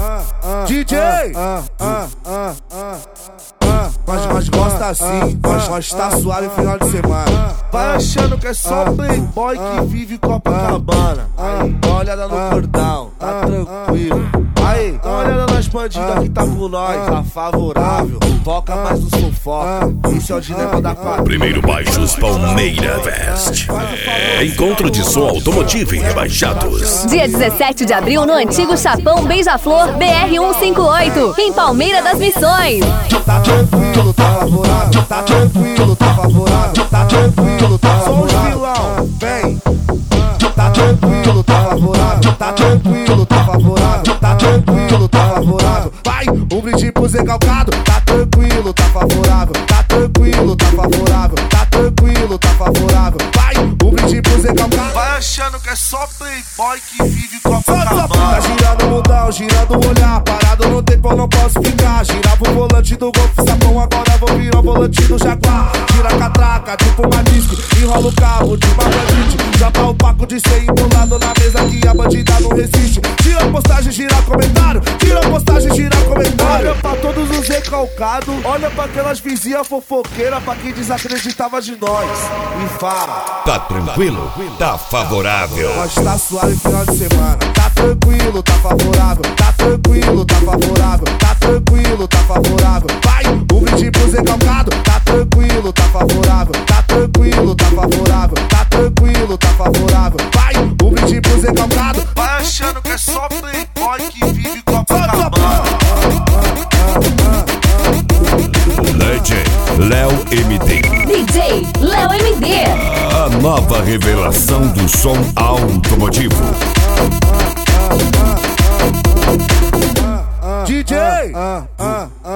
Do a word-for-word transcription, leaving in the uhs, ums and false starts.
D J, mas, mas gosta assim, mas, mas tá suave final de semana. Vai achando que é só playboy que vive Copacabana. Aí, dá uma olhada no cordão, tá tranquilo. Aí, dá uma olhada nas bandidas que tá com nós, tá favorável. Foca mais no sufoca, isso é o dilema da quadra. Primeiro Baixos Palmeira Vest. Encontro de som automotivo em rebaixados. Dia dezessete de abril no antigo Chapão Beija-Flor B R cento e cinquenta e oito, em Palmeira das Missões. Tá tranquilo, tá favorável, tá tranquilo, tá favorável, tá tranquilo, tá favorável. Só os vilão, vem. Tá tranquilo, tá favorável, tá tranquilo, tá favorável, tá tranquilo, tá favorável. Vai, um brinde pro Zé Calcado, tá tranquilo, tá favorável, tá tranquilo, tá favorável, tá tranquilo, tá favorável. Vai, um brinde pro Zé Calcado. Vai achando que é só playboy que vive Copacabana. Tá girando o mundão, girando o olhar, parado no tempo eu não posso ficar. Girava o volante do Golf Sapão, agora vou virar o volante do Jaguar. Gira a catraca, tipo uma disco, enrola o cabo de uma bandite. Já tá o paco de ser embolado na mesa que a bandida não resiste. Tira a postagem, gira comentário, tira a postagem, gira comentário. Olha pra todos os recalcados, olha pra aquelas vizinhas fofoqueiras, pra quem desacreditava de nós. E fala, Tá tranquilo? Tá favorável. nós tá suave final de semana. Tá tranquilo, tá favorável, tá tranquilo, tá favorável, tá tranquilo, tá favorável. Vai, um brinde pro Zé Calcado, tá tranquilo, tá favorável, tá tranquilo, tá favorável, tá tranquilo, tá favorável. Vai, um brinde pro Zé Calcado. Vai achando que é só playboy que vive Copacabana. Legend Léo M D. D J Léo M D. A nova revelação do som automotivo. D J